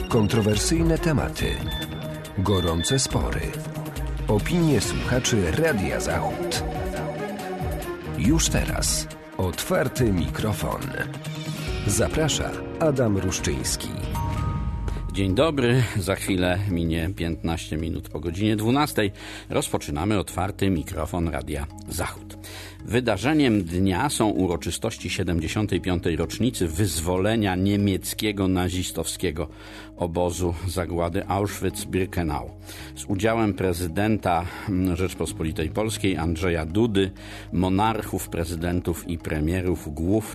Kontrowersyjne tematy, gorące spory, opinie słuchaczy Radia Zachód. Już teraz otwarty mikrofon. Zaprasza Adam Ruszczyński. Dzień dobry, za chwilę minie 15 minut po godzinie 12. Rozpoczynamy otwarty mikrofon Radia Zachód. Wydarzeniem dnia są uroczystości 75. rocznicy wyzwolenia niemieckiego nazistowskiego obozu zagłady Auschwitz-Birkenau. Z udziałem prezydenta Rzeczpospolitej Polskiej Andrzeja Dudy, monarchów, prezydentów i premierów głów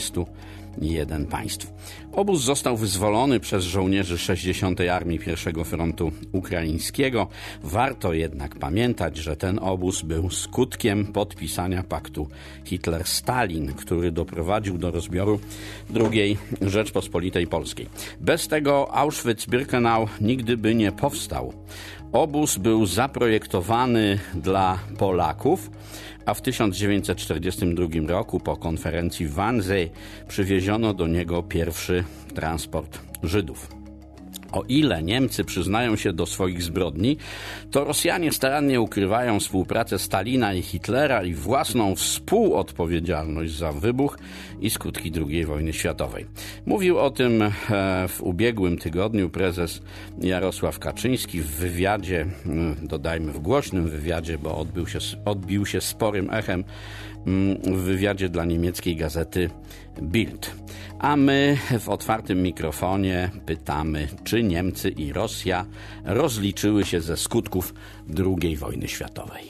31 państw. Obóz został wyzwolony przez żołnierzy 60. Armii I Frontu Ukraińskiego. Warto jednak pamiętać, że ten obóz był skutkiem podpisania paktu Hitler-Stalin, który doprowadził do rozbioru II Rzeczpospolitej Polskiej. Bez tego Auschwitz-Birkenau nigdy by nie powstał. Obóz był zaprojektowany dla Polaków, a w 1942 roku po konferencji w Wannsee przywieziono do niego pierwszy transport Żydów. O ile Niemcy przyznają się do swoich zbrodni, to Rosjanie starannie ukrywają współpracę Stalina i Hitlera i własną współodpowiedzialność za wybuch i skutki II wojny światowej. Mówił o tym w ubiegłym tygodniu prezes Jarosław Kaczyński w wywiadzie, dodajmy w głośnym wywiadzie, bo odbił się sporym echem, w wywiadzie dla niemieckiej gazety Bild. A my w otwartym mikrofonie pytamy, czy Niemcy i Rosja rozliczyły się ze skutków II wojny światowej.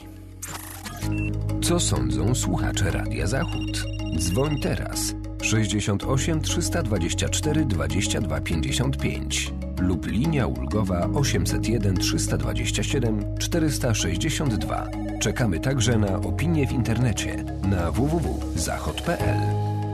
Co sądzą słuchacze Radia Zachód? Dzwoń teraz 68 324 22 55 lub linia ulgowa 801 327 462. Czekamy także na opinie w internecie na www.zachod.pl.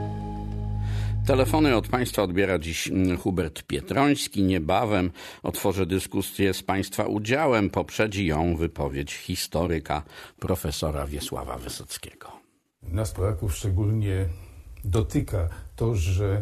Telefony od Państwa odbiera dziś Hubert Pietroński. Niebawem otworzę dyskusję z Państwa udziałem. Poprzedzi ją wypowiedź historyka profesora Wiesława Wysockiego. Nas Polaków szczególnie dotyka to, że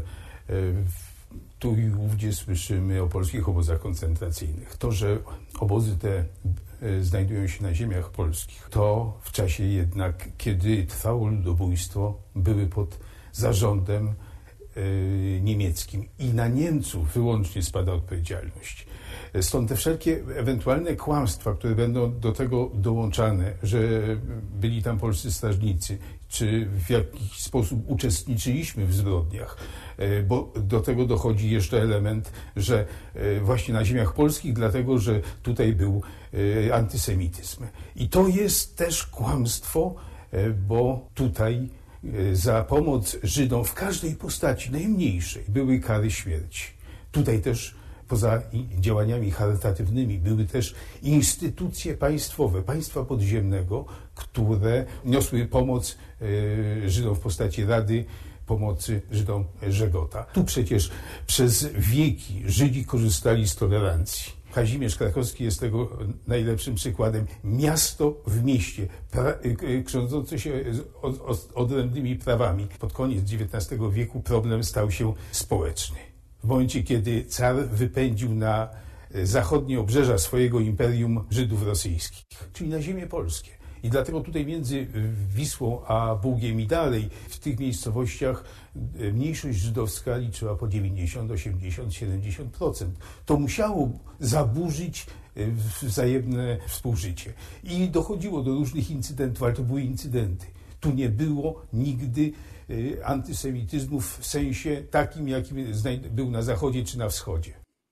tu i ówdzie słyszymy o polskich obozach koncentracyjnych. To, że obozy te znajdują się na ziemiach polskich, to w czasie jednak, kiedy trwało ludobójstwo, były pod zarządem niemieckim i na Niemców wyłącznie spada odpowiedzialność. Stąd te wszelkie ewentualne kłamstwa, które będą do tego dołączane, że byli tam polscy strażnicy, czy w jakiś sposób uczestniczyliśmy w zbrodniach, bo do tego dochodzi jeszcze element, że właśnie na ziemiach polskich, dlatego że tutaj był antysemityzm. I to jest też kłamstwo, bo tutaj za pomoc Żydom w każdej postaci, najmniejszej, były kary śmierci. Tutaj też poza działaniami charytatywnymi były też instytucje państwowe, państwa podziemnego, które niosły pomoc Żydom w postaci Rady Pomocy Żydom Żegota. Tu przecież przez wieki Żydzi korzystali z tolerancji. Kazimierz Krakowski jest tego najlepszym przykładem. Miasto w mieście, krządzące się odrębnymi prawami. Pod koniec XIX wieku problem stał się społeczny. W momencie, kiedy car wypędził na zachodnie obrzeża swojego imperium Żydów rosyjskich, czyli na ziemię polskie. I dlatego tutaj między Wisłą a Bugiem i dalej, w tych miejscowościach mniejszość żydowska liczyła po 90, 80, 70%. To musiało zaburzyć wzajemne współżycie. I dochodziło do różnych incydentów, ale to były incydenty. Tu nie było nigdy antysemityzmu w sensie takim, jakim był na zachodzie czy na wschodzie.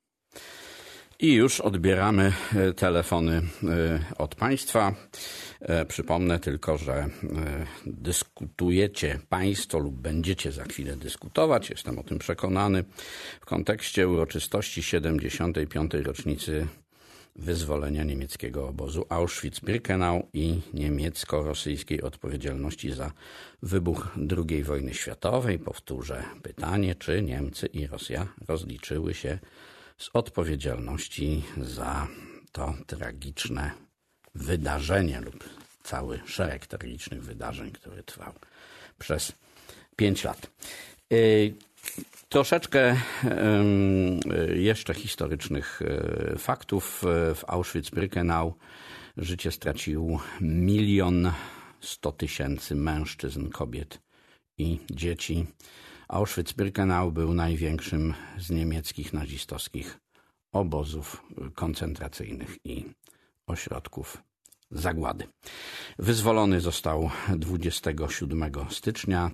I już odbieramy telefony od Państwa. Przypomnę tylko, że dyskutujecie Państwo lub będziecie za chwilę dyskutować, jestem o tym przekonany, w kontekście uroczystości 75. rocznicy wyzwolenia niemieckiego obozu Auschwitz-Birkenau i niemiecko-rosyjskiej odpowiedzialności za wybuch II wojny światowej. Powtórzę pytanie, czy Niemcy i Rosja rozliczyły się z odpowiedzialności za to tragiczne wydarzenie lub cały szereg tragicznych wydarzeń, który trwał przez 5 lat. Troszeczkę jeszcze historycznych faktów. W Auschwitz-Birkenau życie stracił 1 100 000 mężczyzn, kobiet i dzieci. Auschwitz-Birkenau był największym z niemieckich nazistowskich obozów koncentracyjnych i ośrodków zagłady. Wyzwolony został 27 stycznia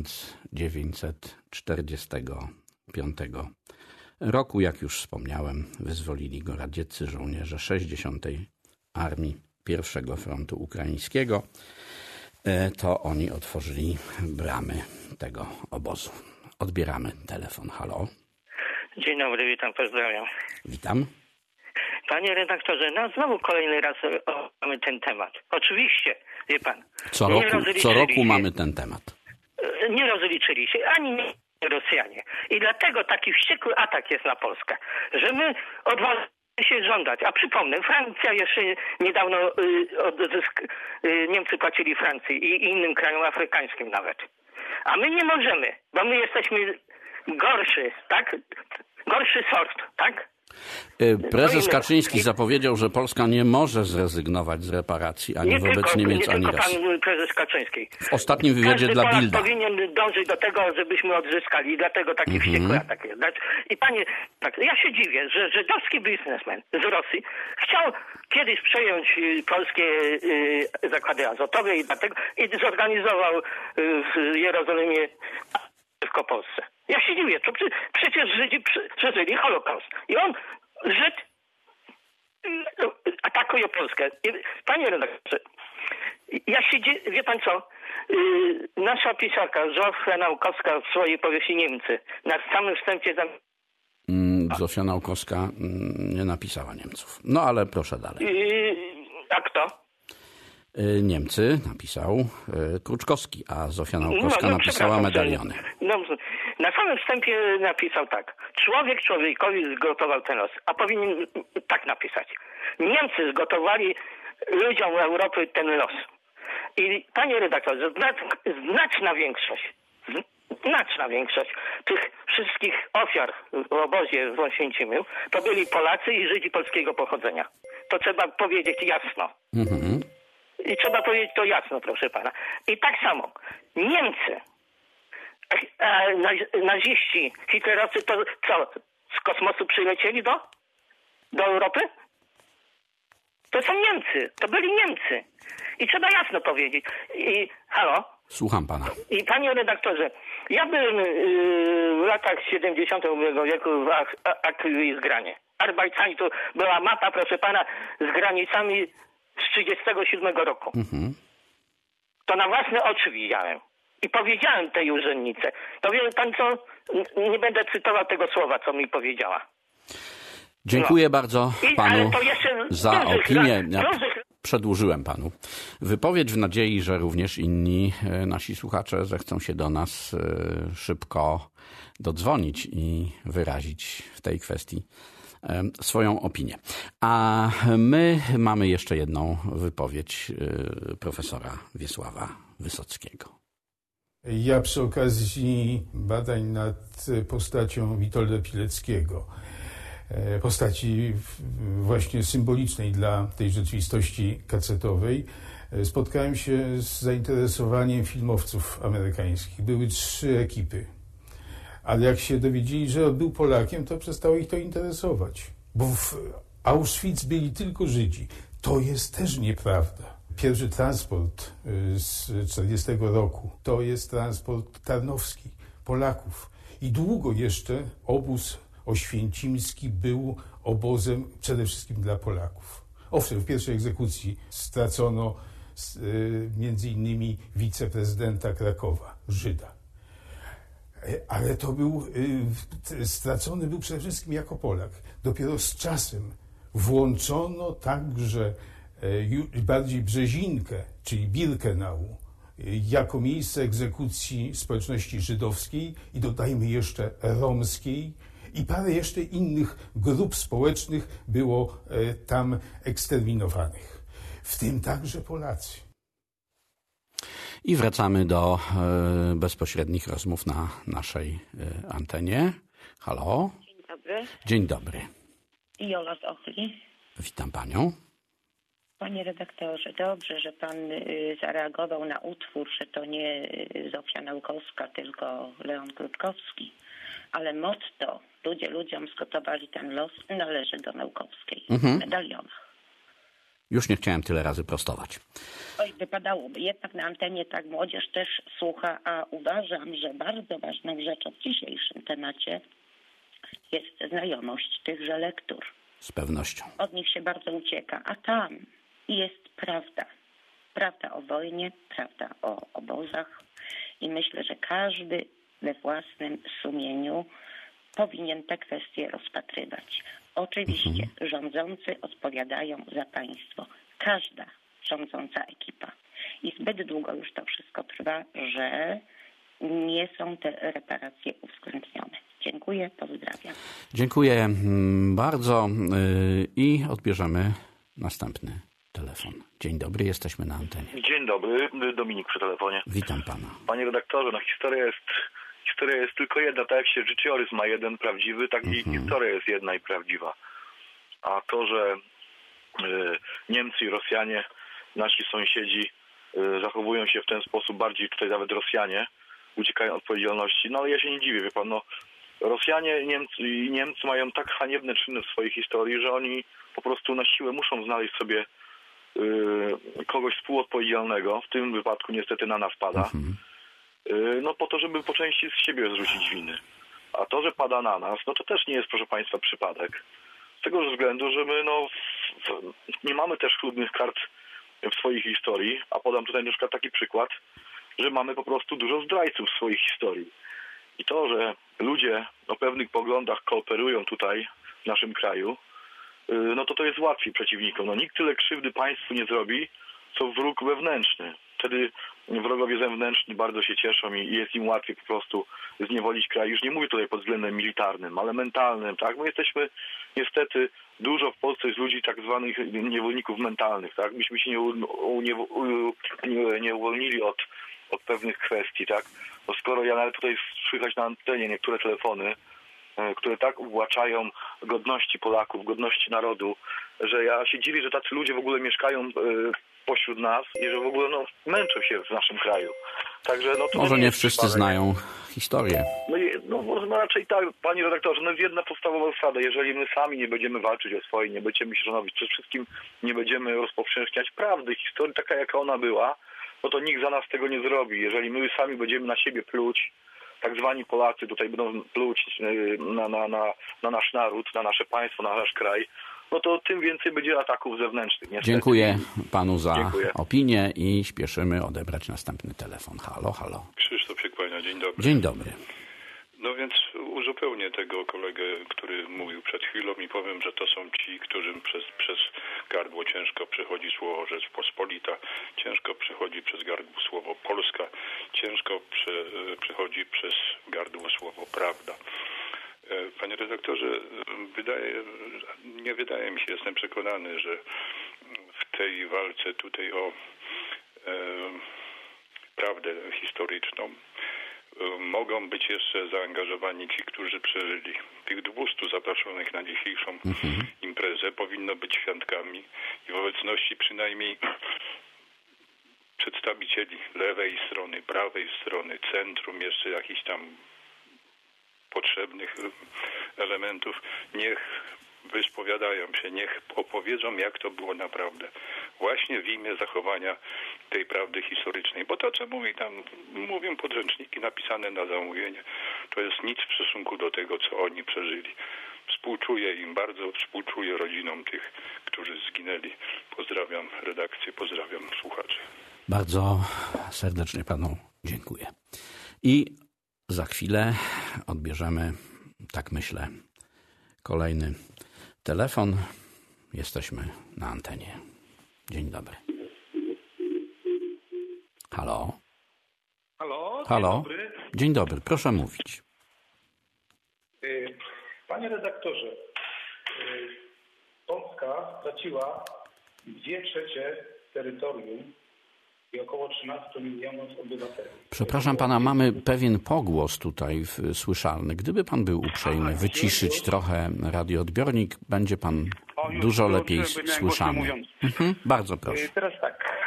1945 roku. Jak już wspomniałem, wyzwolili go radzieccy żołnierze 60. Armii I Frontu Ukraińskiego. To oni otworzyli bramy tego obozu. Odbieramy telefon. Halo. Dzień dobry, witam, pozdrawiam. Witam. Panie redaktorze, znowu kolejny raz mamy ten temat. Oczywiście, wie pan. Co roku mamy ten temat. Nie rozliczyli się, ani nie Rosjanie. I dlatego taki wściekły atak jest na Polskę, że my odważymy się żądać. A przypomnę, Francja jeszcze niedawno, Niemcy płacili Francji i innym krajom afrykańskim nawet. A my nie możemy, bo my jesteśmy gorszy, tak? Gorszy sort, tak? Prezes Kaczyński zapowiedział, że Polska nie może zrezygnować z reparacji ani wobec Niemiec, ani Rosji. Pan prezes Kaczyński. W ostatnim wywiadzie dla Bilda. Powinien dążyć do tego, żebyśmy odzyskali i dlatego taki wściekły atak jest. I panie, tak, ja się dziwię, że żydowski biznesmen z Rosji chciał kiedyś przejąć polskie zakłady azotowe i zorganizował w Jerozolimie przeciwko Polsce. Ja się dziwię, to przecież Żydzi przeżyli Holokaust. I on, Żyd, atakuje Polskę. Panie redaktorze, ja się dziwię, wie pan co? Nasza pisarka Zofia Naukowska w swojej powieści Niemcy na samym wstępie... Zofia Naukowska nie napisała Niemców. No ale proszę dalej. A kto? Niemcy napisał Kruczkowski, a Zofia Naukowska napisała Medaliony. Na samym wstępie napisał tak. Człowiek człowiekowi zgotował ten los, a powinien tak napisać. Niemcy zgotowali ludziom Europy ten los. I panie redaktorze, znaczna większość tych wszystkich ofiar w obozie w Oświęcimiu to byli Polacy i Żydzi polskiego pochodzenia. To trzeba powiedzieć jasno. I trzeba powiedzieć to jasno, proszę pana. I tak samo Niemcy, naziści, hitlerowcy, to co, z kosmosu przylecieli do Europy? To są Niemcy, to byli Niemcy. I trzeba jasno powiedzieć. I halo? Słucham pana. I panie redaktorze, ja byłem w latach 70. wieku w Akwilizgranie. Arbajcani, to była mapa, proszę pana, z granicami z 1937 roku. To na własne oczy widziałem. I powiedziałem tej urzędnicy. To wie pan co? Nie będę cytował tego słowa, co mi powiedziała. Dziękuję bardzo panu za opinię. Przedłużyłem panu wypowiedź w nadziei, że również inni nasi słuchacze zechcą się do nas szybko dodzwonić i wyrazić w tej kwestii swoją opinię. A my mamy jeszcze jedną wypowiedź profesora Wiesława Wysockiego. Ja przy okazji badań nad postacią Witolda Pileckiego, postaci właśnie symbolicznej dla tej rzeczywistości kacetowej, spotkałem się z zainteresowaniem filmowców amerykańskich. Były 3 ekipy. Ale jak się dowiedzieli, że był Polakiem, to przestało ich to interesować. Bo w Auschwitz byli tylko Żydzi. To jest też nieprawda. Pierwszy transport z 1940 roku to jest transport tarnowski Polaków. I długo jeszcze obóz oświęcimski był obozem przede wszystkim dla Polaków. Owszem, w pierwszej egzekucji stracono między innymi wiceprezydenta Krakowa, Żyda. Ale to stracony był przede wszystkim jako Polak. Dopiero z czasem włączono także bardziej Brzezinkę, czyli Birkenau, jako miejsce egzekucji społeczności żydowskiej i dodajmy jeszcze romskiej i parę jeszcze innych grup społecznych było tam eksterminowanych, w tym także Polacy. I wracamy do bezpośrednich rozmów na naszej antenie. Halo? Dzień dobry. Dzień dobry. Jola z Ochli. Witam panią. Panie redaktorze, dobrze, że pan zareagował na utwór, że to nie Zofia Naukowska, tylko Leon Krutkowski. Ale motto ludzie ludziom zgotowali ten los należy do Naukowskiej w medalionach. Już nie chciałem tyle razy prostować. Oj, wypadałoby. Jednak na antenie tak młodzież też słucha, a uważam, że bardzo ważną rzeczą w dzisiejszym temacie jest znajomość tychże lektur. Z pewnością. Od nich się bardzo ucieka, a tam jest prawda. Prawda o wojnie, prawda o obozach i myślę, że każdy we własnym sumieniu powinien te kwestie rozpatrywać. Oczywiście rządzący odpowiadają za państwo. Każda rządząca ekipa. I zbyt długo już to wszystko trwa, że nie są te reparacje uwzględnione. Dziękuję, pozdrawiam. Dziękuję bardzo i odbierzemy następny telefon. Dzień dobry, jesteśmy na antenie. Dzień dobry, Dominik przy telefonie. Witam pana. Panie redaktorze, no historia jest tylko jedna, tak jak się życiorys ma jeden prawdziwy, tak i historia jest jedna i prawdziwa. A to, że Niemcy i Rosjanie, nasi sąsiedzi, zachowują się w ten sposób, bardziej tutaj nawet Rosjanie, uciekają od odpowiedzialności, no ale ja się nie dziwię, wie pan, no Rosjanie i Niemcy mają tak haniebne czyny w swojej historii, że oni po prostu na siłę muszą znaleźć sobie kogoś współodpowiedzialnego, w tym wypadku niestety na nas pada, no po to, żeby po części z siebie zrzucić winy. A to, że pada na nas, no to też nie jest, proszę państwa, przypadek. Z tego względu, że my nie mamy też chlubnych kart w swojej historii, a podam tutaj na przykład taki przykład, że mamy po prostu dużo zdrajców w swojej historii. I to, że ludzie o pewnych poglądach kooperują tutaj w naszym kraju, no to jest łatwiej przeciwnikom. No nikt tyle krzywdy państwu nie zrobi, co wróg wewnętrzny. Wtedy wrogowie zewnętrzni bardzo się cieszą i jest im łatwiej po prostu zniewolić kraj. Już nie mówię tutaj pod względem militarnym, ale mentalnym, tak? My jesteśmy niestety, dużo w Polsce jest ludzi tak zwanych niewolników mentalnych, tak? Myśmy się nie uwolnili od pewnych kwestii, tak? Bo skoro ja nawet tutaj słychać na antenie niektóre telefony, które tak uwłaczają godności Polaków, godności narodu, że ja się dziwię, że tacy ludzie w ogóle mieszkają pośród nas i że w ogóle męczą się w naszym kraju. Także, to może nie wszyscy znają historię. No raczej tak, panie redaktorze, jest jedna podstawowa zasada. Jeżeli my sami nie będziemy walczyć o swoje, nie będziemy się szanować, przede wszystkim nie będziemy rozpowszechniać prawdy, historii taka, jaka ona była, no to nikt za nas tego nie zrobi. Jeżeli my sami będziemy na siebie pluć, tak zwani Polacy tutaj będą pluć na nasz naród, na nasze państwo, na nasz kraj, no to tym więcej będzie ataków zewnętrznych. Niestety. Dziękuję panu za opinię i śpieszymy odebrać następny telefon. Halo, halo. Krzysztof się kłania, dzień dobry. Dzień dobry. No więc uzupełnię tego kolegę, który mówił przed chwilą i powiem, że to są ci, którym przez gardło ciężko przechodzi słowo Rzeczpospolita, ciężko przechodzi przez gardło słowo Polska, ciężko przechodzi przez gardło słowo prawda. Panie redaktorze, nie wydaje mi się, jestem przekonany, że w tej walce tutaj o prawdę historyczną mogą być jeszcze zaangażowani ci, którzy przeżyli. Tych 200 zaproszonych na dzisiejszą imprezę powinno być świadkami i w obecności przynajmniej przedstawicieli lewej strony, prawej strony, centrum, jeszcze jakichś tam potrzebnych elementów, niech wyspowiadają się, niech opowiedzą, jak to było naprawdę. Właśnie w imię zachowania tej prawdy historycznej. Bo to, co mówią podręczniki napisane na zamówienie, to jest nic w stosunku do tego, co oni przeżyli. Współczuję im bardzo, współczuję rodzinom tych, którzy zginęli. Pozdrawiam redakcję, pozdrawiam słuchaczy. Bardzo serdecznie panu dziękuję. I za chwilę odbierzemy, tak myślę, kolejny telefon. Jesteśmy na antenie. Dzień dobry. Halo? Halo? Halo? Dzień dobry. Dzień dobry, proszę mówić. Panie redaktorze, Polska straciła 2/3 terytorium i około 13 milionów obywateli. Przepraszam pana, mamy pewien pogłos tutaj słyszalny. Gdyby pan był uprzejmy wyciszyć trochę radioodbiornik, będzie pan dużo lepiej słyszany. Bardzo proszę. Teraz tak.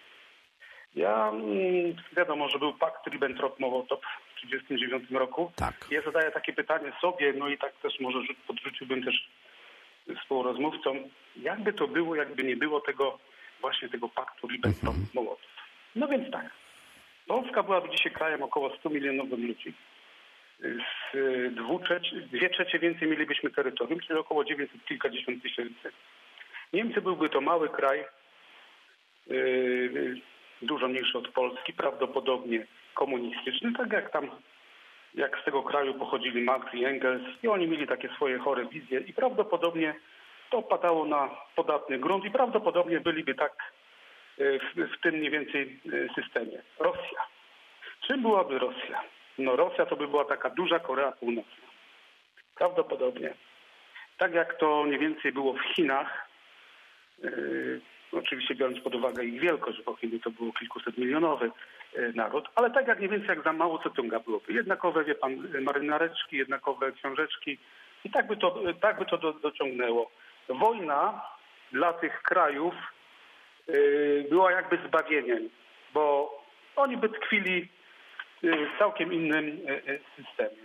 Wiadomo, że był pakt Ribbentrop-Mołotow w 1939 roku. Tak. Ja zadaję takie pytanie sobie, no i tak też może podrzuciłbym też współrozmówcom. Jakby to było, jakby nie było tego paktu Ribbentrop-Mołotow? No więc tak. Polska byłaby dzisiaj krajem około 100 milionów ludzi. Z 2/3 więcej mielibyśmy terytorium, czyli około 900 kilkadziesiąt tysięcy. Niemcy byłby to mały kraj, dużo mniejszy od Polski, prawdopodobnie komunistyczny, tak jak z tego kraju pochodzili Marx i Engels i oni mieli takie swoje chore wizje i prawdopodobnie to padało na podatny grunt i prawdopodobnie byliby tak w tym mniej więcej systemie. Rosja. Czym byłaby Rosja? No Rosja to by była taka duża Korea Północna. Prawdopodobnie. Tak jak to mniej więcej było w Chinach, oczywiście biorąc pod uwagę ich wielkość, bo Chiny to było kilkusetmilionowy naród, ale tak jak mniej więcej jak za Mao Tse-tunga byłoby. Jednakowe, wie pan, marynareczki, jednakowe książeczki i tak by to dociągnęło. Wojna dla tych krajów była jakby zbawieniem, bo oni by tkwili w całkiem innym systemie.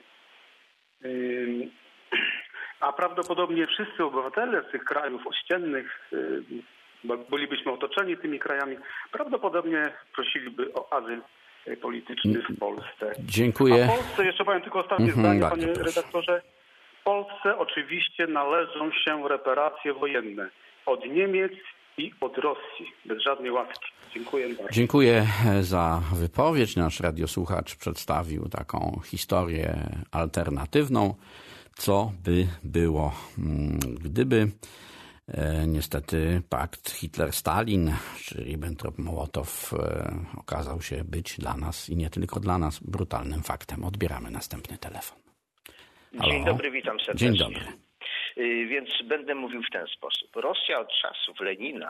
A prawdopodobnie wszyscy obywatele z tych krajów ościennych, bo bylibyśmy otoczeni tymi krajami, prawdopodobnie prosiliby o azyl polityczny w Polsce. Dziękuję. A w Polsce, jeszcze powiem tylko ostatnie zdanie, panie redaktorze, w Polsce oczywiście należą się reparacje wojenne od Niemiec i od Rosji, bez żadnej łaski. Dziękuję bardzo. Dziękuję za wypowiedź. Nasz radiosłuchacz przedstawił taką historię alternatywną. Co by było, gdyby niestety pakt Hitler-Stalin czy Ribbentrop-Mołotow okazał się być dla nas i nie tylko dla nas brutalnym faktem. Odbieramy następny telefon. Halo? Dzień dobry, witam serdecznie. Dzień dobry. Więc będę mówił w ten sposób. Rosja od czasów Lenina,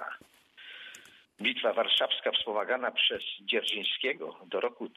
Bitwa Warszawska wspomagana przez Dzierżyńskiego do roku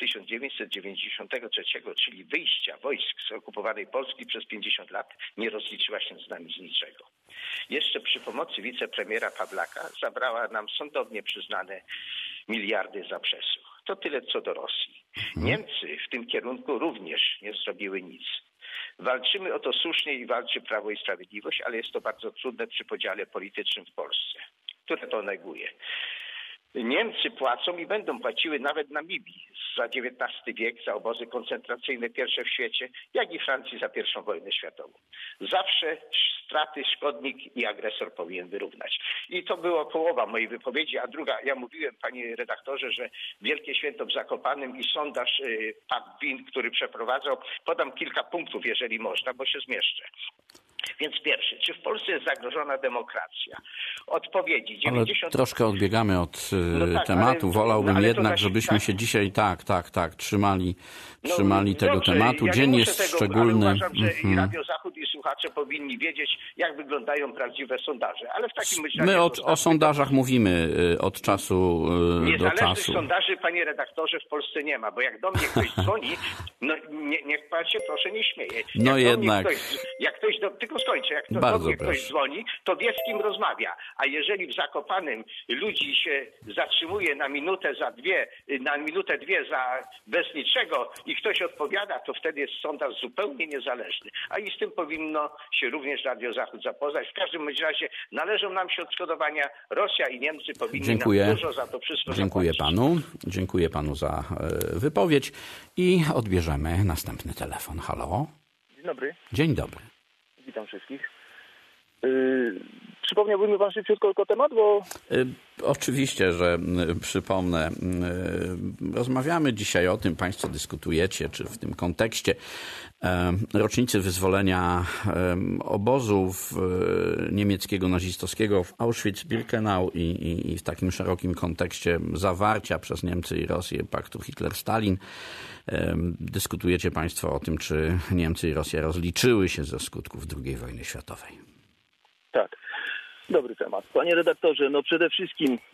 1993, czyli wyjścia wojsk z okupowanej Polski przez 50 lat, nie rozliczyła się z nami z niczego. Jeszcze przy pomocy wicepremiera Pawlaka zabrała nam sądownie przyznane miliardy za przesył. To tyle co do Rosji. Niemcy w tym kierunku również nie zrobiły nic. Walczymy o to słusznie i walczy Prawo i Sprawiedliwość, ale jest to bardzo trudne przy podziale politycznym w Polsce, które to neguje. Niemcy płacą i będą płaciły nawet Namibii za XIX wiek, za obozy koncentracyjne pierwsze w świecie, jak i Francji za I wojnę światową. Zawsze straty szkodnik i agresor powinien wyrównać. I to była połowa mojej wypowiedzi, a druga, ja mówiłem, panie redaktorze, że Wielkie Święto w Zakopanem i sondaż PAP-WIN, który przeprowadzał, podam kilka punktów, jeżeli można, bo się zmieszczę. Więc pierwszy, czy w Polsce jest zagrożona demokracja? Odpowiedzi 90... Ale troszkę odbiegamy od tematu. Wolałbym jednak, żebyśmy się dzisiaj trzymali tego tematu. Dzień jest szczególny. Ale uważam, że i Radio Zachód i słuchacze powinni wiedzieć, jak wyglądają prawdziwe sondaże. Ale w takim razie... My o sondażach mówimy od czasu do czasu. Niezależnych sondaży, panie redaktorze, w Polsce nie ma, bo jak do mnie ktoś dzwoni, no niech pan się proszę nie śmieje. No jednak... Tylko skończę. Jak do mnie ktoś dzwoni, to wie, z kim rozmawia. A jeżeli w Zakopanem ludzi się zatrzymuje na minutę, dwie za bez niczego i ktoś odpowiada, to wtedy jest sondaż zupełnie niezależny. A i z tym powinno się również Radio Zachód zapoznać. W każdym razie należą nam się odszkodowania. Rosja i Niemcy powinni nam dużo za to wszystko Dziękuję zapłacić. Dziękuję panu za wypowiedź i odbierzemy następny telefon. Halo? Dzień dobry. Dzień dobry. Witam wszystkich. Przypomniałby mi pan szybciutko temat, bo... Oczywiście, że przypomnę. Rozmawiamy dzisiaj o tym, państwo dyskutujecie, czy w tym kontekście rocznicy wyzwolenia obozów niemieckiego nazistowskiego w Auschwitz-Birkenau i w takim szerokim kontekście zawarcia przez Niemcy i Rosję paktu Hitler-Stalin. Dyskutujecie państwo o tym, czy Niemcy i Rosja rozliczyły się ze skutków II wojny światowej. Tak. Dobry temat. Panie redaktorze, no przede wszystkim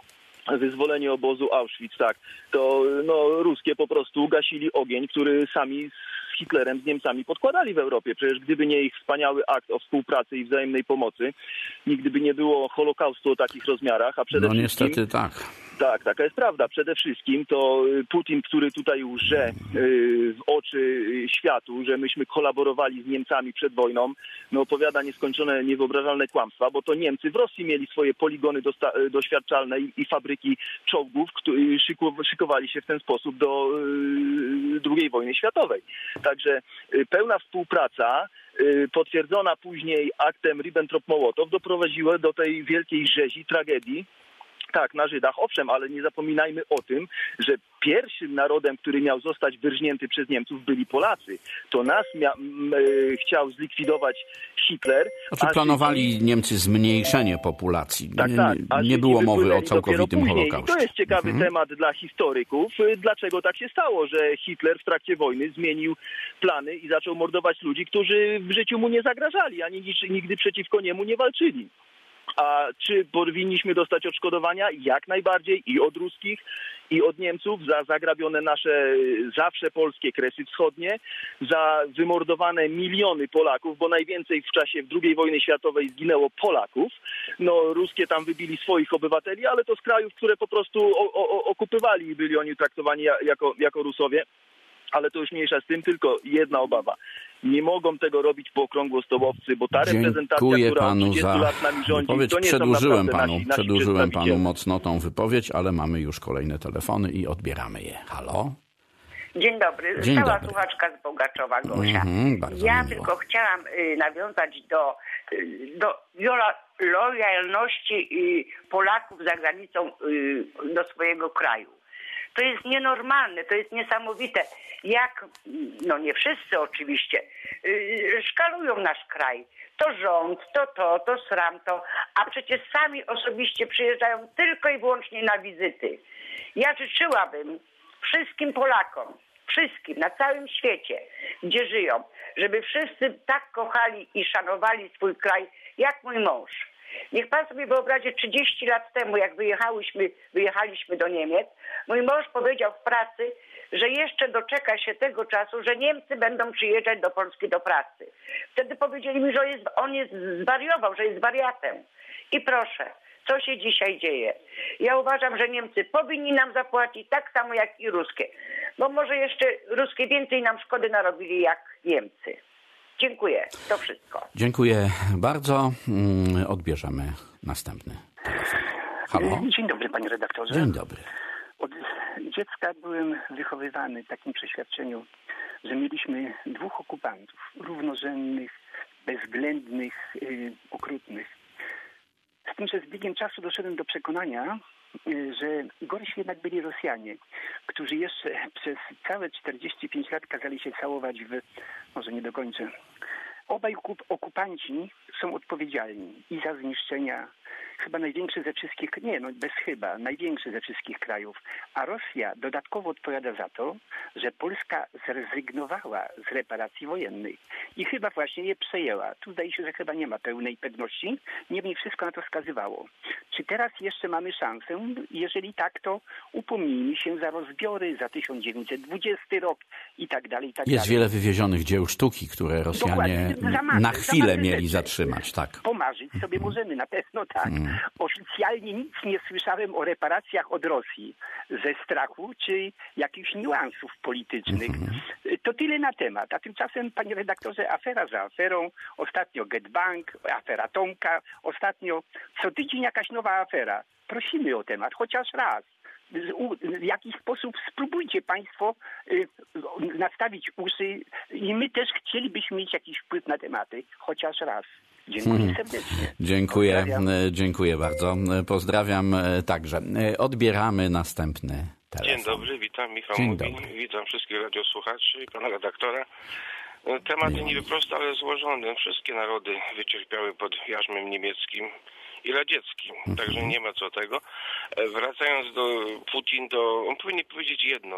wyzwolenie obozu Auschwitz, tak, to no, ruskie po prostu gasili ogień, który sami z Hitlerem, z Niemcami podkładali w Europie. Przecież gdyby nie ich wspaniały akt o współpracy i wzajemnej pomocy, nigdy by nie było Holokaustu o takich rozmiarach, a przede wszystkim... niestety tak. Tak, taka jest prawda. Przede wszystkim to Putin, który tutaj łże w oczy światu, że myśmy kolaborowali z Niemcami przed wojną, no opowiada nieskończone, niewyobrażalne kłamstwa, bo to Niemcy w Rosji mieli swoje poligony doświadczalne i fabryki czołgów, szykowali się w ten sposób do II wojny światowej. Także pełna współpraca, potwierdzona później aktem Ribbentrop-Mołotow, doprowadziła do tej wielkiej rzezi, tragedii. Tak, na Żydach, owszem, ale nie zapominajmy o tym, że pierwszym narodem, który miał zostać wyrżnięty przez Niemców, byli Polacy. To nas chciał zlikwidować Hitler. Znaczy planowali Niemcy zmniejszenie populacji. Tak, nie było mowy o całkowitym Holokauście. To jest ciekawy temat dla historyków. Dlaczego tak się stało, że Hitler w trakcie wojny zmienił plany i zaczął mordować ludzi, którzy w życiu mu nie zagrażali, ani nigdy przeciwko niemu nie walczyli. A czy powinniśmy dostać odszkodowania? Jak najbardziej i od ruskich, i od Niemców za zagrabione nasze zawsze polskie Kresy Wschodnie, za wymordowane miliony Polaków, bo najwięcej w czasie II wojny światowej zginęło Polaków. No, ruskie tam wybili swoich obywateli, ale to z krajów, które po prostu okupywali i byli oni traktowani jako Rusowie. Ale to już mniejsza z tym, tylko jedna obawa. Nie mogą tego robić po okrągłostołowcy, bo ta reprezentacja, która od 30 lat nami rządzi, to nie Przedłużyłem panu mocno tą wypowiedź, ale mamy już kolejne telefony i odbieramy je. Halo? Dzień dobry. Stała słuchaczka z Bogaczowa, Gosia. Ja tylko chciałam nawiązać do lojalności Polaków za granicą do swojego kraju. To jest nienormalne, to jest niesamowite, jak, no nie wszyscy oczywiście, szkalują nasz kraj. To rząd, to sram, a przecież sami osobiście przyjeżdżają tylko i wyłącznie na wizyty. Ja życzyłabym wszystkim Polakom, wszystkim na całym świecie, gdzie żyją, żeby wszyscy tak kochali i szanowali swój kraj, jak mój mąż. Niech pan sobie wyobrazi, 30 lat temu, jak wyjechaliśmy do Niemiec, mój mąż powiedział w pracy, że jeszcze doczeka się tego czasu, że Niemcy będą przyjeżdżać do Polski do pracy. Wtedy powiedzieli mi, że on jest zwariował, że jest wariatem. I proszę, co się dzisiaj dzieje? Ja uważam, że Niemcy powinni nam zapłacić tak samo jak i ruskie. Bo może jeszcze ruskie więcej nam szkody narobili jak Niemcy. Dziękuję. To wszystko. Dziękuję bardzo. Odbierzemy następny telefon. Halo? Dzień dobry, panie redaktorze. Dzień dobry. Od dziecka byłem wychowywany w takim przeświadczeniu, że mieliśmy dwóch okupantów, równorzędnych, bezwzględnych, okrutnych. Z tym, że z biegiem czasu doszedłem do przekonania, że gorsi jednak byli Rosjanie, którzy jeszcze przez całe 45 lat kazali się całować może nie dokończę. Obaj okupanci są odpowiedzialni i za zniszczenia chyba największy ze wszystkich, największy ze wszystkich krajów. A Rosja dodatkowo odpowiada za to, że Polska zrezygnowała z reparacji wojennych i chyba właśnie je przejęła. Tu zdaje się, że chyba nie ma pełnej pewności, niemniej wszystko na to wskazywało. Czy teraz jeszcze mamy szansę? Jeżeli tak, to upomnijmy się za rozbiory, za 1920 rok i tak dalej, i tak dalej. Jest wiele wywiezionych dzieł sztuki, które Rosjanie na chwilę mieli zatrzymać. Tak. Pomarzyć sobie możemy, na pewno tak. Oficjalnie nic nie słyszałem o reparacjach od Rosji ze strachu czy jakichś niuansów politycznych. To tyle na temat. A tymczasem, panie redaktorze, afera za aferą. Ostatnio GetBank, afera Tomka. Ostatnio co tydzień jakaś nowa afera. Prosimy o temat, chociaż raz. W jakiś sposób spróbujcie państwo nastawić uszy i my też chcielibyśmy mieć jakiś wpływ na tematy, chociaż raz. Dziękuję serdecznie. Dziękuję bardzo. Pozdrawiam także. Odbieramy następny telefon. Dzień dobry, witam, Michał mówi. Witam wszystkich radiosłuchaczy i pana redaktora. Temat niby prosty, ale złożony. Wszystkie narody wycierpiały pod jarzmem niemieckim i radzieckim, także nie ma co tego. Wracając do Putin, on powinien powiedzieć jedno.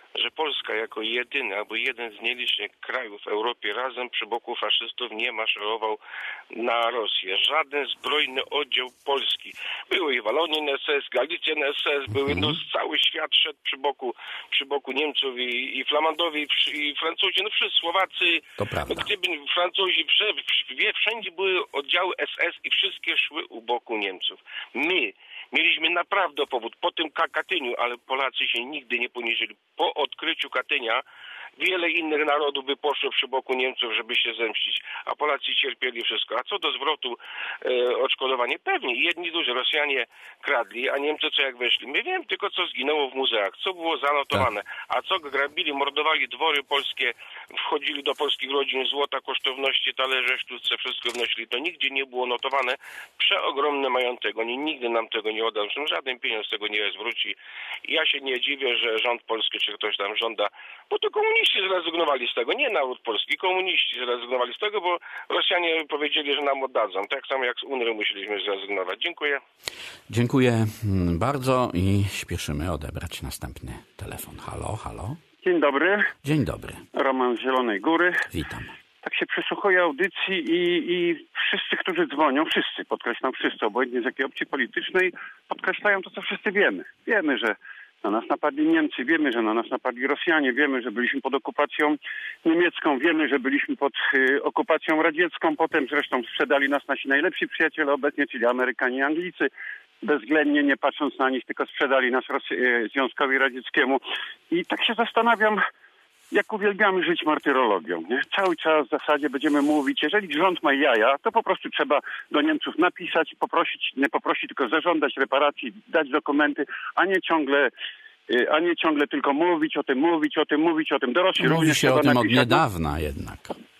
że Polska jako jedyny albo jeden z nielicznych krajów w Europie razem przy boku faszystów nie maszerował na Rosję. Żaden zbrojny oddział Polski. Były i Walonin SS, Galicjan SS, były, cały świat szedł przy boku Niemców i Flamandowie i Francuzi, no wszyscy Słowacy. To prawda. No, gdyby Francuzi, wszędzie były oddziały SS i wszystkie szły u boku Niemców. My mieliśmy naprawdę powód po tym Katyniu, ale Polacy się nigdy nie poniżyli. Po odkryciu Katynia wiele innych narodów by poszło przy boku Niemców, żeby się zemścić, a Polacy cierpieli wszystko. A co do zwrotu odszkodowania, pewnie jedni duży Rosjanie kradli, a Niemcy co jak weszli. My wiem tylko co zginęło w muzeach, co było zanotowane, a co grabili, mordowali dwory polskie, wchodzili do polskich rodzin, złota, kosztowności, talerze, sztuce, wszystko wnosili. To nigdzie nie było notowane. Przeogromny majątek. Oni nigdy nam tego nie oddał. Żaden pieniądz tego nie zwróci. Ja się nie dziwię, że rząd polski, czy ktoś tam żąda, bo to komuniści zrezygnowali z tego, nie naród polski, komuniści zrezygnowali z tego, bo Rosjanie powiedzieli, że nam oddadzą. Tak samo jak z Unii musieliśmy zrezygnować. Dziękuję. Dziękuję bardzo i śpieszymy odebrać następny telefon. Halo, halo. Dzień dobry. Dzień dobry. Roman z Zielonej Góry. Witam. Tak się przysłuchuję audycji i wszyscy, którzy dzwonią, wszyscy, podkreślam wszyscy, obojętnie z jakiej opcji politycznej, podkreślają to, co wszyscy wiemy. Wiemy, że na nas napadli Niemcy, wiemy, że na nas napadli Rosjanie, wiemy, że byliśmy pod okupacją niemiecką, wiemy, że byliśmy pod okupacją radziecką, potem zresztą sprzedali nas nasi najlepsi przyjaciele obecnie, czyli Amerykanie i Anglicy, bezwzględnie nie patrząc na nich, tylko sprzedali nas Związkowi Radzieckiemu. I tak się zastanawiam, jak uwielbiamy żyć martyrologią. Nie? Cały czas w zasadzie będziemy mówić, jeżeli rząd ma jaja, to po prostu trzeba do Niemców napisać, poprosić, nie poprosić, tylko zażądać reparacji, dać dokumenty, a nie ciągle tylko mówić o tym. Do Rosji mówi się o tym od niedawna jednak.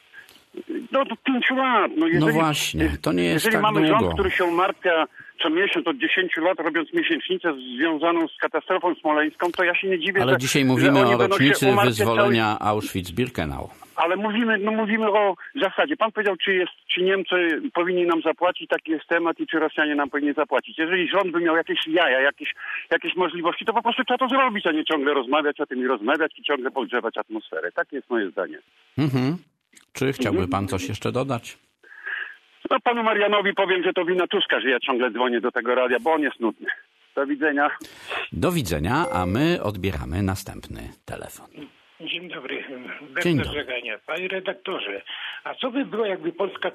No do 5 lat. No właśnie, to nie jest tak długo. Jeżeli mamy rząd, który się umartwia co miesiąc od 10 lat, robiąc miesięcznicę związaną z katastrofą smoleńską, to ja się nie dziwię, ale dzisiaj mówimy o rocznicy wyzwolenia Auschwitz-Birkenau. Ale mówimy o zasadzie. Pan powiedział, czy Niemcy powinni nam zapłacić, taki jest temat, i czy Rosjanie nam powinni zapłacić. Jeżeli rząd by miał jakieś jaja, jakieś możliwości, to po prostu trzeba to zrobić, a nie ciągle rozmawiać o tym i ciągle podgrzewać atmosferę. Takie jest moje zdanie. Czy chciałby pan coś jeszcze dodać? No panu Marianowi powiem, że to wina Tuska, że ja ciągle dzwonię do tego radia, bo on jest nudny. Do widzenia. Do widzenia, a my odbieramy następny telefon. Dzień dobry. Dzień dobry. Żegania. Panie redaktorze, a co by było, jakby Polska w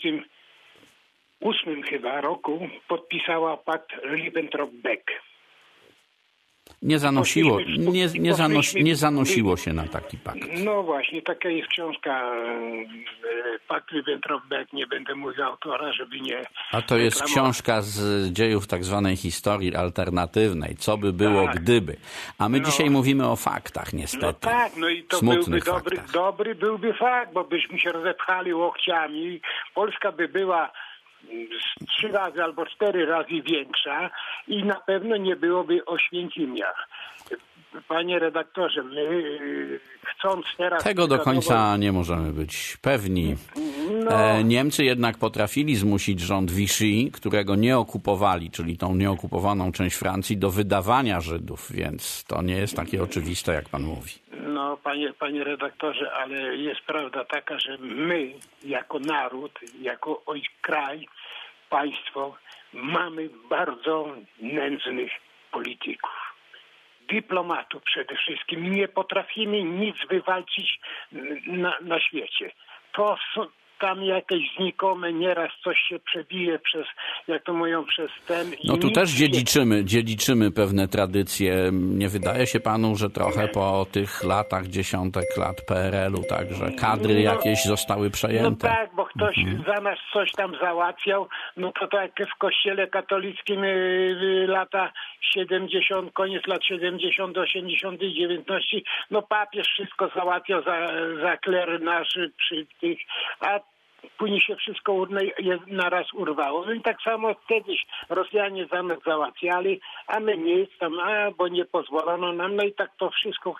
1938 chyba roku podpisała pakt Ribbentrop-Beck? Nie zanosiło się na taki pakt. No właśnie, taka jest książka Pakt Ribbentrop-Beck, nie będę mówił autora, żeby nie... A to jest książka z dziejów tak zwanej historii alternatywnej, co by było gdyby. A my dzisiaj mówimy o faktach niestety. No tak, no i to smutnych byłby dobry byłby fakt, bo byśmy się rozepchali łokciami, Polska by była 3 razy albo 4 razy większa i na pewno nie byłoby Oświęcimia. Panie redaktorze, my chcąc teraz... Tego do końca nie możemy być pewni. Niemcy jednak potrafili zmusić rząd Vichy, którego nie okupowali, czyli tą nieokupowaną część Francji, do wydawania Żydów, więc to nie jest takie oczywiste, jak pan mówi. No, panie redaktorze, ale jest prawda taka, że my jako naród, jako kraj, państwo mamy bardzo nędznych polityków. Dyplomatów przede wszystkim. Nie potrafimy nic wywalczyć na świecie. To są tam jakieś znikome, nieraz coś się przebije przez, jak to mówią, przez ten... No tu też dziedziczymy pewne tradycje. Nie wydaje się panu, że trochę po tych latach, dziesiątek lat PRL-u także kadry jakieś zostały przejęte? No tak, bo ktoś za nas coś tam załatwiał, no to tak w kościele katolickim lata 70, koniec lat 70, 80, 19, no papież wszystko załatwiał za kler nasz przy tych, a później się wszystko naraz urwało. No i tak samo kiedyś Rosjanie za nas załatwiali, a my nic tam, bo nie pozwolono nam, no i tak to wszystko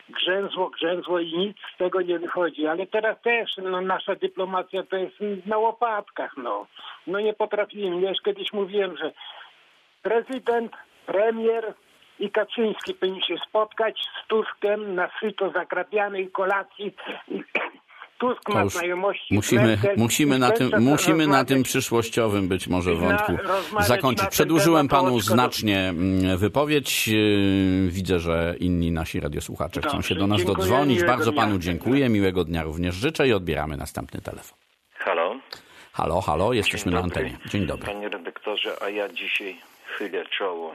grzęzło i nic z tego nie wychodzi. Ale teraz też nasza dyplomacja to jest na łopatkach, no nie potrafimy. Ja już kiedyś mówiłem, że prezydent, premier, i Kaczyński powinien się spotkać z Tuskiem na syto zakrapianej kolacji. Tusk ma znajomości. Musimy na tym przyszłościowym być może wątku zakończyć. Przedłużyłem panu znacznie wypowiedź. Widzę, że inni nasi radiosłuchacze chcą się do nas dodzwonić. Bardzo panu dziękuję. Miłego dnia również życzę i odbieramy następny telefon. Halo? Halo, jesteśmy na antenie. Dzień dobry. Panie redaktorze, a ja dzisiaj chylę czoło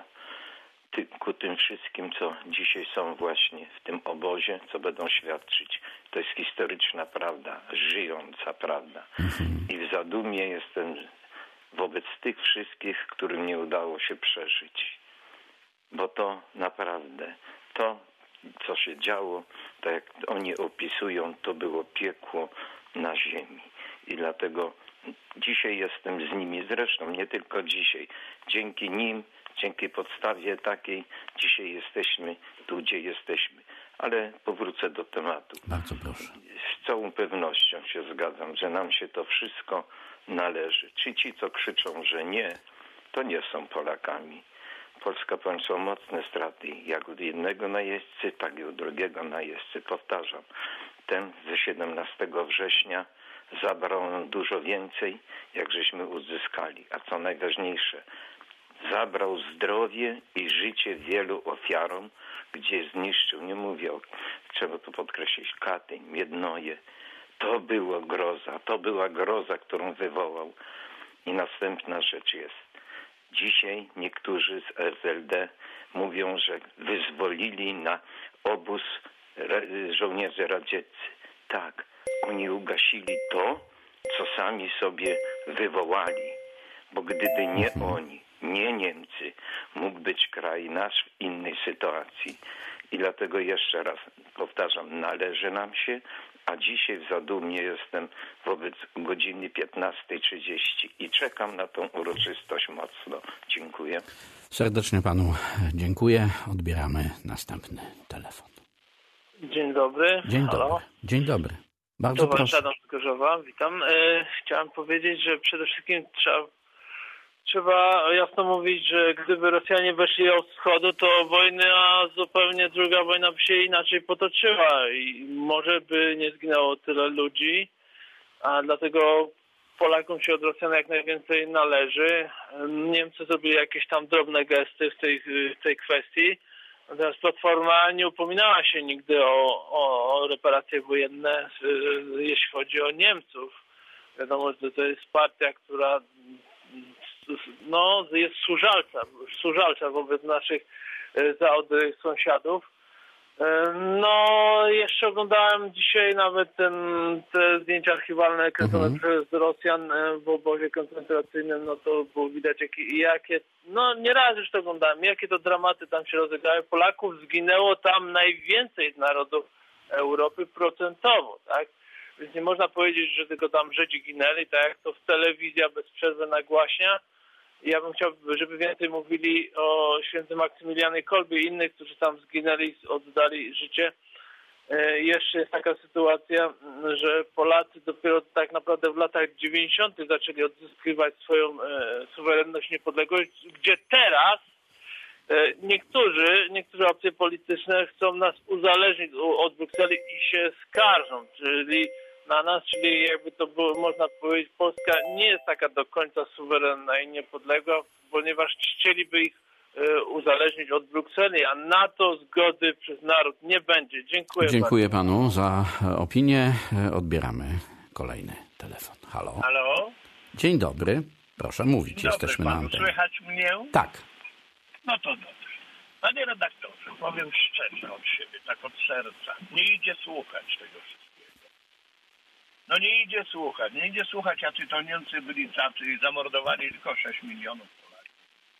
ku tym wszystkim, co dzisiaj są właśnie w tym obozie, co będą świadczyć. To jest historyczna prawda, żyjąca prawda. I w zadumie jestem wobec tych wszystkich, którym nie udało się przeżyć. Bo to naprawdę, to co się działo, tak jak oni opisują, to było piekło na ziemi. I dlatego dzisiaj jestem z nimi, zresztą nie tylko dzisiaj. Dzięki nim, dzięki podstawie takiej, dzisiaj jesteśmy tu, gdzie jesteśmy. Ale powrócę do tematu. Bardzo proszę. Z całą pewnością się zgadzam, że nam się to wszystko należy. Czy ci, co krzyczą, że nie, to nie są Polakami. Polska poniosła mocne straty, jak od jednego najeźdźcy, tak i od drugiego najeźdźcy. Powtarzam, ten ze 17 września zabrał nam dużo więcej, jak żeśmy uzyskali. A co najważniejsze, zabrał zdrowie i życie wielu ofiarom, gdzie zniszczył, nie mówię, trzeba to podkreślić, Katyń, Miednoje. To była groza, którą wywołał. I następna rzecz jest. Dzisiaj niektórzy z SLD mówią, że wyzwolili na obóz żołnierze radzieccy. Tak, oni ugasili to, co sami sobie wywołali. Bo gdyby nie oni, nie Niemcy, mógł być kraj nasz w innej sytuacji. I dlatego jeszcze raz powtarzam, należy nam się, a dzisiaj w zadumie jestem wobec godziny 15:30 i czekam na tą uroczystość mocno. Dziękuję. Serdecznie panu dziękuję. Odbieramy następny telefon. Dzień dobry. Dzień dobry. Bardzo proszę. Adam z Gorzowa, witam. Chciałem powiedzieć, że przede wszystkim trzeba jasno mówić, że gdyby Rosjanie weszli od wschodu, to wojna, zupełnie druga wojna by się inaczej potoczyła i może by nie zginęło tyle ludzi, a dlatego Polakom się od Rosjan jak najwięcej należy. Niemcy zrobili jakieś tam drobne gesty w tej kwestii, natomiast Platforma nie upominała się nigdy o reparacje wojenne, jeśli chodzi o Niemców. Wiadomo, że to jest partia, która jest służalcza wobec naszych zaodrych sąsiadów. Jeszcze oglądałem dzisiaj nawet te zdjęcia archiwalne kręcone przez Rosjan w obozie koncentracyjnym, to było widać jakie nieraz już to oglądałem, jakie to dramaty tam się rozegrały. Polaków zginęło tam najwięcej z narodów Europy procentowo, tak? Więc nie można powiedzieć, że tylko tam Żydzi ginęli, tak jak to telewizja bez przerwy nagłaśnia. Ja bym chciał, żeby więcej mówili o świętym Maksymilianie Kolbie i innych, którzy tam zginęli, oddali życie. Jeszcze jest taka sytuacja, że Polacy dopiero tak naprawdę w latach 90. zaczęli odzyskiwać swoją suwerenność, niepodległość, gdzie teraz niektóre opcje polityczne chcą nas uzależnić od Brukseli i się skarżą, czyli na nas, czyli jakby to było, można powiedzieć, Polska nie jest taka do końca suwerenna i niepodległa, ponieważ chcieliby ich uzależnić od Brukseli, a na to zgody przez naród nie będzie. Dziękuję panu za opinię. Odbieramy kolejny telefon. Halo? Dzień dobry. Proszę mówić, jesteśmy na antenie. Słychać mnie? Tak. No to dobrze. Panie redaktorze, powiem szczerze od siebie, tak od serca. Nie idzie słuchać tego wszystkiego. Nie idzie słuchać, jacy to Niemcy byli tacy i zamordowali tylko 6 milionów Polaków.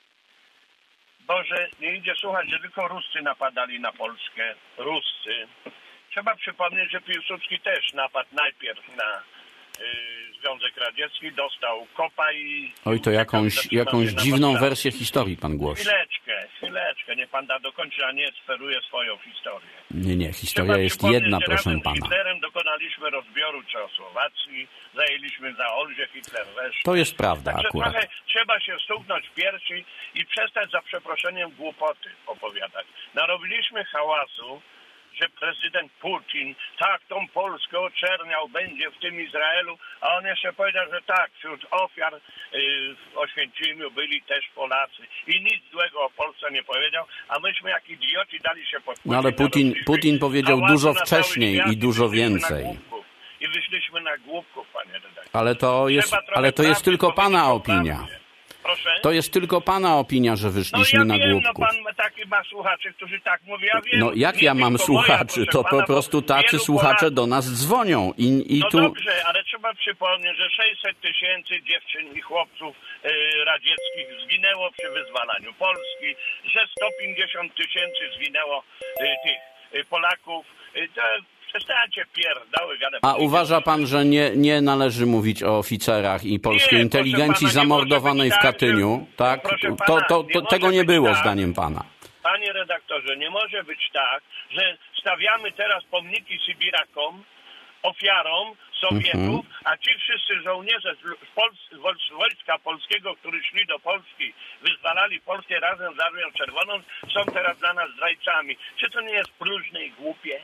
Boże, nie idzie słuchać, że tylko Ruscy napadali na Polskę. Ruscy. Trzeba przypomnieć, że Piłsudski też napadł najpierw Związek Radziecki, dostał kopa i... Oj, to jakąś dziwną wersję historii pan głosi. Chwileczkę, niech pan da dokończy, a nie sferuje swoją historię. Nie, historia jest jedna, proszę pana. Z Hitlerem dokonaliśmy rozbioru Czechosłowacji, zajęliśmy Zaolzie, Hitler weszł. To jest prawda Także akurat. trochę trzeba się stuknąć w piersi i przestać za przeproszeniem głupoty opowiadać. Narobiliśmy hałasu, że prezydent Putin tak tą Polskę oczerniał będzie w tym Izraelu, a on jeszcze powiedział, że tak, wśród ofiar w Oświęcimiu byli też Polacy i nic złego o Polsce nie powiedział, a myśmy jak idioci dali się podpuścić. No ale Putin powiedział dużo wcześniej i dużo więcej. I wyszliśmy na głupków, panie redaktorze. Ale to jest tylko pana opinia. Proszę? To jest tylko pana opinia, że wyszliśmy na głupków. No pan taki ma słuchaczy, którzy tak mówią, ja wiem. No jak ja mam słuchaczy? To po prostu tacy słuchacze do nas dzwonią. No dobrze, ale trzeba przypomnieć, że 600 000 dziewczyn i chłopców radzieckich zginęło przy wyzwalaniu Polski, że 150 000 zginęło tych Polaków. Przestańcie pierdały, a uważa pan, że nie należy mówić o oficerach i polskiej inteligencji zamordowanej w Katyniu? Tak? Tego nie było tak, zdaniem pana. Panie redaktorze, nie może być tak, że stawiamy teraz pomniki Sybirakom, ofiarom Sowietów, a ci wszyscy żołnierze z Wojska Polskiego, którzy szli do Polski, wyzwalali Polskę razem z Armią Czerwoną, są teraz dla nas zdrajcami. Czy to nie jest próżne i głupie?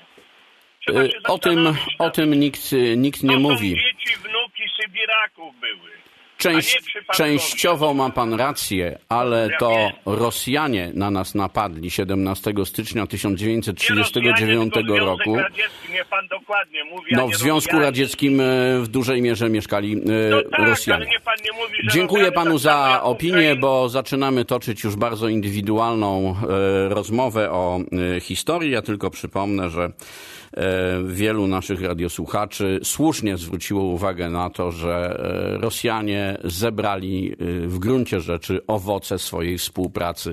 O tym nikt nie mówi. Dzieci, wnuki Sybiraków były. Częściowo ma pan rację, ale to Rosjanie na nas napadli 17 stycznia 1939 roku. Nie pan dokładnie mówi, no w Związku Radzieckim w dużej mierze mieszkali Rosjanie. Ale pan nie mówi, że dziękuję panu za opinię, bo zaczynamy toczyć już bardzo indywidualną rozmowę o historii. Ja tylko przypomnę, że wielu naszych radiosłuchaczy słusznie zwróciło uwagę na to, że Rosjanie zebrali w gruncie rzeczy owoce swojej współpracy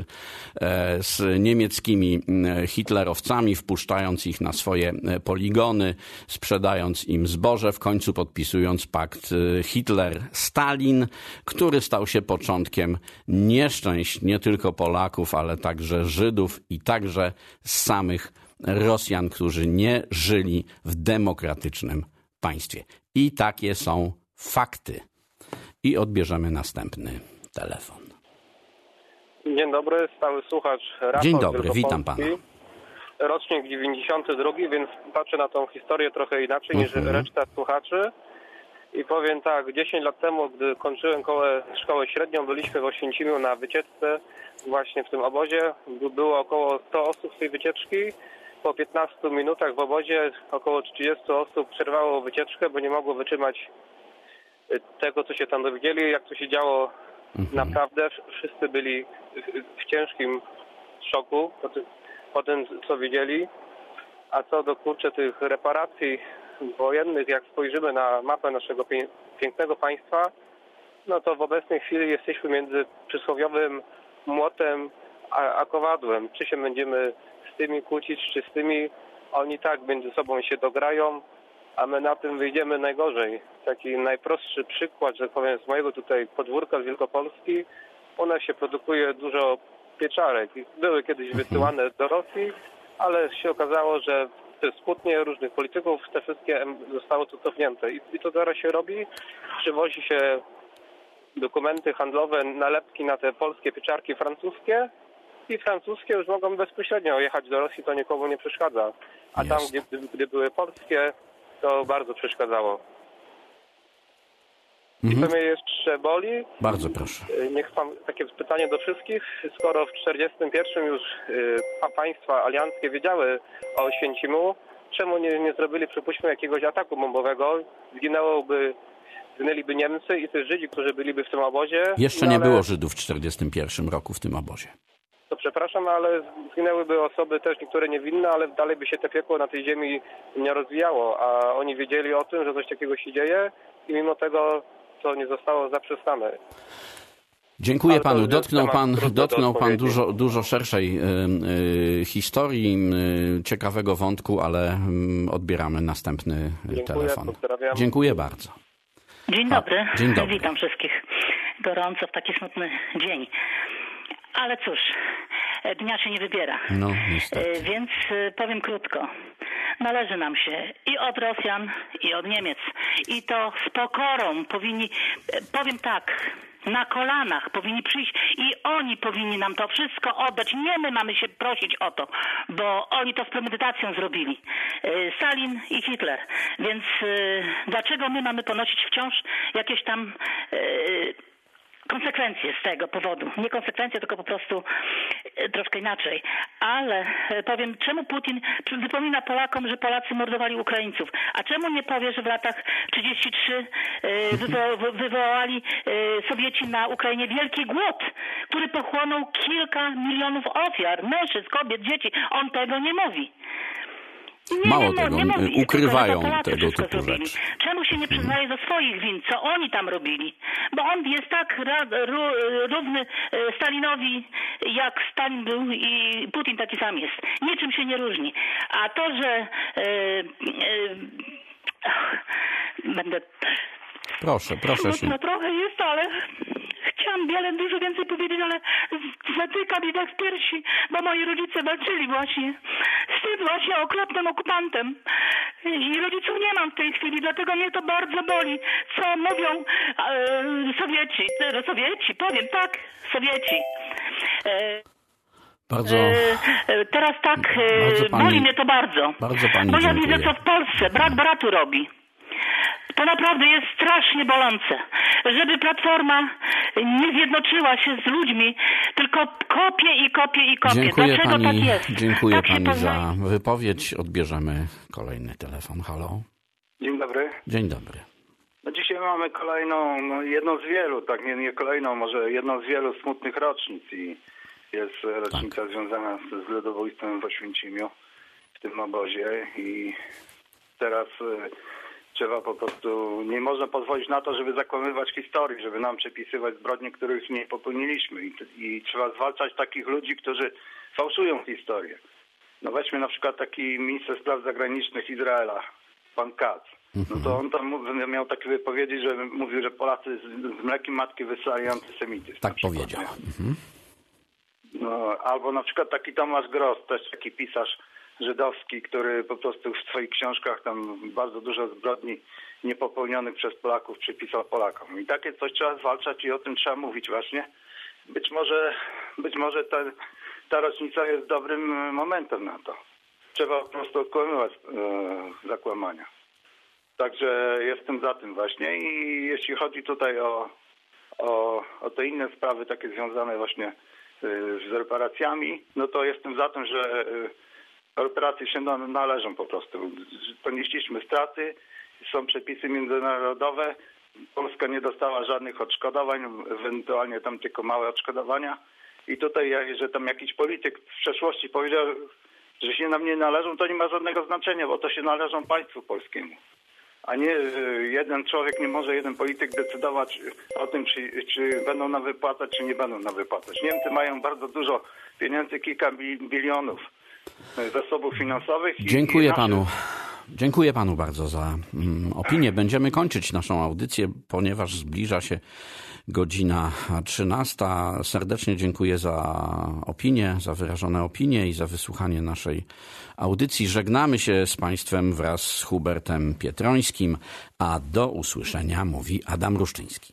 z niemieckimi hitlerowcami, wpuszczając ich na swoje poligony, sprzedając im zboże, w końcu podpisując pakt Hitler-Stalin, który stał się początkiem nieszczęść nie tylko Polaków, ale także Żydów i także samych Rosjan, którzy nie żyli w demokratycznym państwie. I takie są fakty. I odbierzemy następny telefon. Dzień dobry, stały słuchacz Rafał. Dzień dobry, witam pana. Rocznik 92, więc patrzę na tą historię trochę inaczej niż reszta słuchaczy. I powiem tak, 10 lat temu, gdy kończyłem szkołę średnią, byliśmy w Oświęcimiu na wycieczce, właśnie w tym obozie. Było około 100 osób z tej wycieczki. Po 15 minutach w obozie około 30 osób przerwało wycieczkę, bo nie mogło wytrzymać tego, co się tam dowiedzieli, jak to się działo. Naprawdę wszyscy byli w ciężkim szoku po tym, co widzieli. A co do tych reparacji wojennych, jak spojrzymy na mapę naszego pięknego państwa, no to w obecnej chwili jesteśmy między przysłowiowym młotem a kowadłem. Czy się będziemy z tymi kłócić, czy z tymi, oni tak między sobą się dograją, a my na tym wyjdziemy najgorzej. Taki najprostszy przykład, że powiem, z mojego tutaj podwórka z Wielkopolski, u nas się produkuje dużo pieczarek. Były kiedyś wysyłane do Rosji, ale się okazało, że przez kłótnie różnych polityków te wszystkie zostało tu cofnięte. I to teraz się robi, przywozi się dokumenty handlowe, nalepki na te polskie pieczarki francuskie i francuskie już mogą bezpośrednio jechać do Rosji, to nikomu nie przeszkadza. A tam, gdzie były polskie, to bardzo przeszkadzało. I co mnie jeszcze boli? Bardzo proszę. Niech pan, takie pytanie do wszystkich. Skoro w 1941 już państwa alianckie wiedziały o Oświęcimiu, czemu nie zrobili, przypuśćmy, jakiegoś ataku bombowego? Zginęliby Niemcy i też Żydzi, którzy byliby w tym obozie. Jeszcze nie było Żydów w 1941 roku w tym obozie. To przepraszam, ale zginęłyby osoby też niektóre niewinne, ale dalej by się te piekło na tej ziemi nie rozwijało, a oni wiedzieli o tym, że coś takiego się dzieje i mimo tego to nie zostało zaprzestane. Dziękuję panu. Dotknął pan dużo szerszej historii, ciekawego wątku, ale odbieramy następny telefon. Pozdrawiam. Dziękuję bardzo. Dzień dobry. Dzień dobry. Witam wszystkich gorąco w taki smutny dzień. Ale cóż, dnia się nie wybiera. No, niestety. Więc powiem krótko. Należy nam się i od Rosjan, i od Niemiec. I to z pokorą powinni, powiem tak, na kolanach powinni przyjść i oni powinni nam to wszystko oddać. Nie my mamy się prosić o to, bo oni to z premedytacją zrobili. Stalin i Hitler. Więc dlaczego my mamy ponosić wciąż jakieś tam konsekwencje z tego powodu? Nie konsekwencje, tylko po prostu troszkę inaczej. Ale powiem, czemu Putin wypomina Polakom, że Polacy mordowali Ukraińców? A czemu nie powie, że w latach 33 wywołali Sowieci na Ukrainie wielki głód, który pochłonął kilka milionów ofiar, mężczyzn, kobiet, dzieci. On tego nie mówi. Mało tego, ukrywają tego typu rzeczy. Czemu się nie przyznaje do swoich win? Co oni tam robili? Bo on jest tak równy Stalinowi, jak Stalin był i Putin taki sam jest. Niczym się nie różni. A to, że będę... Proszę. Smutno trochę jest, ale chciałam dużo więcej powiedzieć, ale zatyka mi tak w piersi, bo moi rodzice walczyli właśnie z tym właśnie okropnym okupantem. I rodziców nie mam w tej chwili, dlatego mnie to bardzo boli, co mówią Sowieci, powiem tak, Sowieci. Bardzo. Teraz tak, boli mnie to bardzo. Bardzo pani bo ja dziękuję. widzę, co w Polsce brat bratu robi. To naprawdę jest strasznie bolące, żeby Platforma nie zjednoczyła się z ludźmi, tylko kopie. Dziękuję Dlaczego pani, tak jest? dziękuję tak pani za wypowiedź. Odbierzemy kolejny telefon. Halo. Dzień dobry. Dzień dobry. No dzisiaj mamy kolejną, jedną z wielu, tak nie kolejną, może jedną z wielu smutnych rocznic i jest rocznica związana z ludobójstwem w Oświęcimiu, w tym obozie i teraz trzeba po prostu, nie można pozwolić na to, żeby zakłamywać historii, żeby nam przepisywać zbrodnie, których nie popełniliśmy i trzeba zwalczać takich ludzi, którzy fałszują historię. No weźmy na przykład taki minister spraw zagranicznych Izraela, pan Katz. No to on tam miał takie wypowiedzi, że mówił, że Polacy z mlekiem matki wysłali antysemityzm. Tak powiedział. No, albo na przykład taki Tomasz Gross, też taki pisarz żydowski, który po prostu w swoich książkach tam bardzo dużo zbrodni niepopełnionych przez Polaków przypisał Polakom. I takie coś trzeba zwalczać i o tym trzeba mówić właśnie. Być może ta rocznica jest dobrym momentem na to. Trzeba po prostu odkłamywać zakłamania. Także jestem za tym właśnie i jeśli chodzi tutaj o te inne sprawy takie związane właśnie z reparacjami, no to jestem za tym, że reparacje się należą po prostu. Ponieśliśmy straty, są przepisy międzynarodowe, Polska nie dostała żadnych odszkodowań, ewentualnie tam tylko małe odszkodowania i tutaj, że tam jakiś polityk w przeszłości powiedział, że się nam nie należą, to nie ma żadnego znaczenia, bo to się należą państwu polskiemu. A nie jeden człowiek, nie może jeden polityk decydować o tym, czy będą nam wypłacać, czy nie będą nam wypłacać. Niemcy mają bardzo dużo pieniędzy, kilka bilionów zasobów finansowych. Dziękuję panu bardzo za opinię. Będziemy kończyć naszą audycję, ponieważ zbliża się godzina 13. Serdecznie dziękuję za opinię, za wyrażone opinie i za wysłuchanie naszej audycji. Żegnamy się z państwem wraz z Hubertem Pietrońskim, a do usłyszenia mówi Adam Ruszczyński.